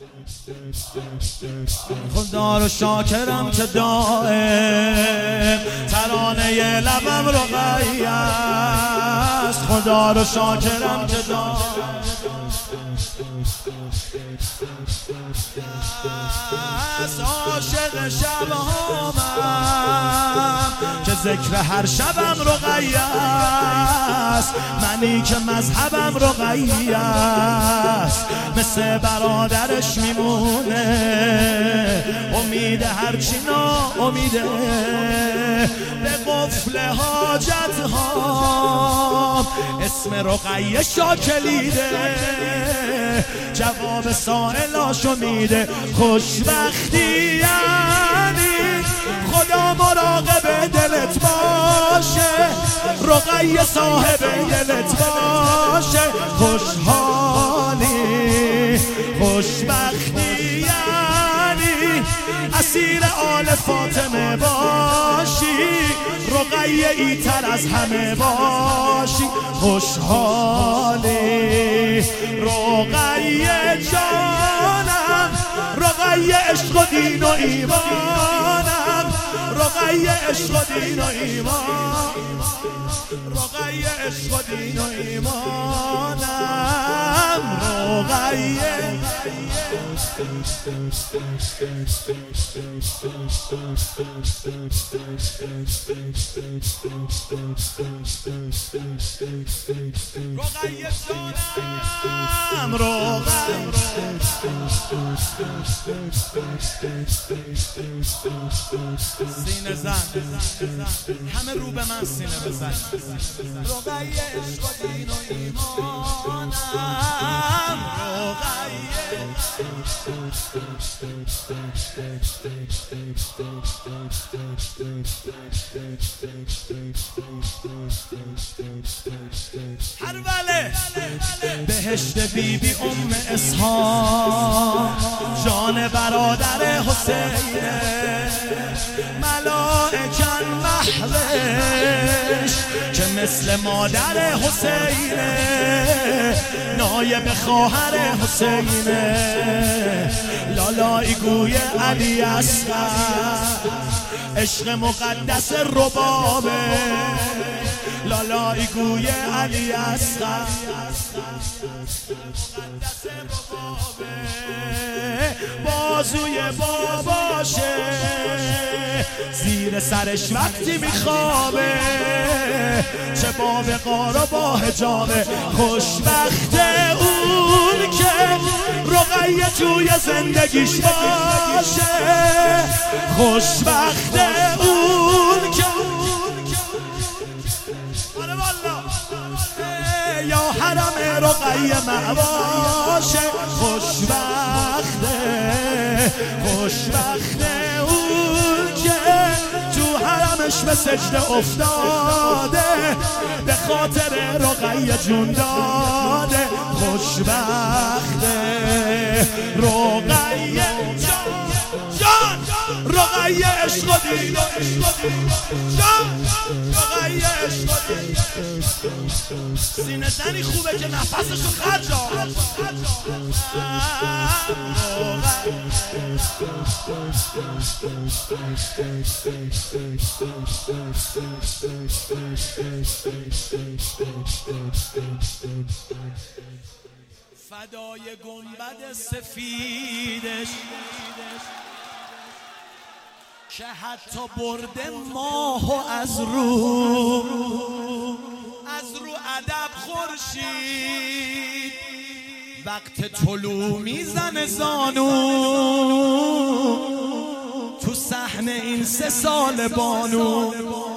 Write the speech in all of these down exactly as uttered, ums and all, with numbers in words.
خدا رو شاکرم که دائم ترانه لبم رقیه است. خدا رو شاکرم که دائم عاشق شبهامم که ذکر هر شبم رقیه است. منی که مذهبم رقیه است، مثل برادرش میمونه امید هرچی ناامیده. به قفل حاجت ها اسم رقیه شاکلیده، جواب سائلاشو میده. خوشبختی یعنی خدا مراقب دلت باشه، رقیه صاحب دلت باشه. خوشحالی خوشبختی یعنی اسیر آل فاطمه باشی، رقیه ای تر از همه باشی. خوشحالی رقیه جانم، رقیه عشق و دین و ایمانم، رقیه عشق و دین و ایمان، رقیه عشق و دین و ایمانم، رقیه. رقیه جانم، رقیه سینه زن، همه رو به من سینه بزن. رقیه عشق و دین و ایمانم، رقیه. هر وله بهشت بی بی ام اسحاق، جان برادر حسینه، ملائکن محوش که مثل مادر حسینه، نایب خواهر حسینه، لالایی گوی علی اصغر، عشق مقدس ربابه، لالایی گوی علی اصغر، بازوی باباشه زیر سرش وقتی میخوابه، چه باب قارا با حجابه. خوشبخت اون که رقیه توی زندگیش باشه، خوشبخت اون که یا حرم رقیه معواشه. خوشبخته خوشبخته اون که تو حرمش به سجده افتاده، به خاطر رقیه جون داده. خوشبخته رقیه جان، رقیه عشق و دین و جان، رقیه عشق و دین. سینه زنی خوبه که نفسشو خرج آقا. فدای گنبد سفیدش که حتی برده ماهو از رو، از رو ادب خورشید وقت طلوع میزنه زانو. تو صحنه این سه سال بانو،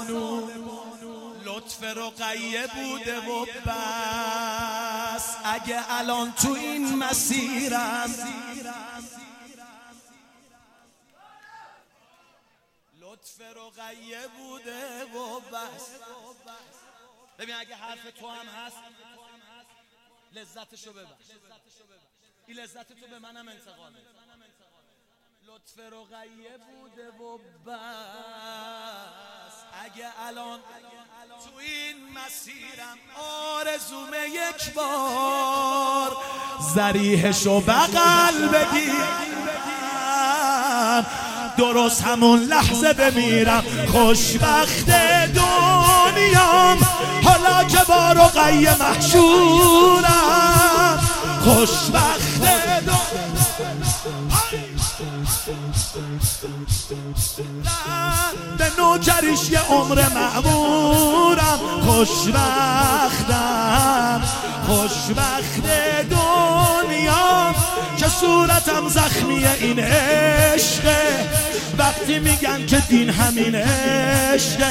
لطف رقیه بوده و بس. اگه الان تو این مسیرم، لطف رقیه بوده و بس. ببین اگه حرف تو هم هست لذتشو ببر، این لذت تو به منم انتقاله. لطف رقیه بوده و بس. اگه الان تو این مسیرم آرزومه یک بار ذریحشو بغل بگیرم. درست همون لحظه بمیرم. خوشبخت دنیام حالا که با رقیه محشورم. خوشبخت به نوکریش یه عمر مأمورم. خوشبختم خوشبخت دنیام که صورتم زخمیه این عشقه. وقتی میگن که دین همین عشقه.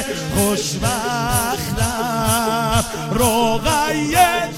خوشبختم رقیه